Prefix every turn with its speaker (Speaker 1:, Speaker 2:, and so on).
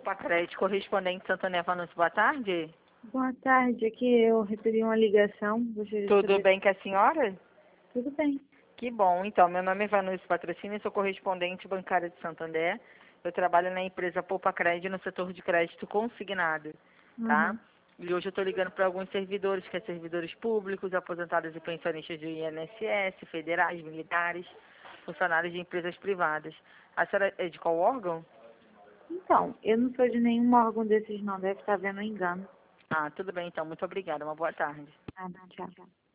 Speaker 1: Poupa correspondente Santander Vanúcio, boa tarde.
Speaker 2: Boa tarde, aqui eu recebi uma ligação. Gostaria de
Speaker 1: Tudo
Speaker 2: saber...
Speaker 1: bem com a senhora?
Speaker 2: Tudo bem.
Speaker 1: Que bom. Então, meu nome é Vanúcio Patrocínio, sou correspondente bancária de Santander. Eu trabalho na empresa Poupa no setor de crédito consignado, tá?
Speaker 2: Uhum.
Speaker 1: E hoje eu estou ligando para alguns servidores, que é servidores públicos, aposentados e pensionistas do INSS, federais, militares, funcionários de empresas privadas. A senhora é de qual órgão?
Speaker 2: Então, eu não sou de nenhum órgão desses não, deve estar havendo um engano.
Speaker 1: Ah, tudo bem então. Muito obrigada. Uma boa tarde.
Speaker 2: Ah, não, tchau.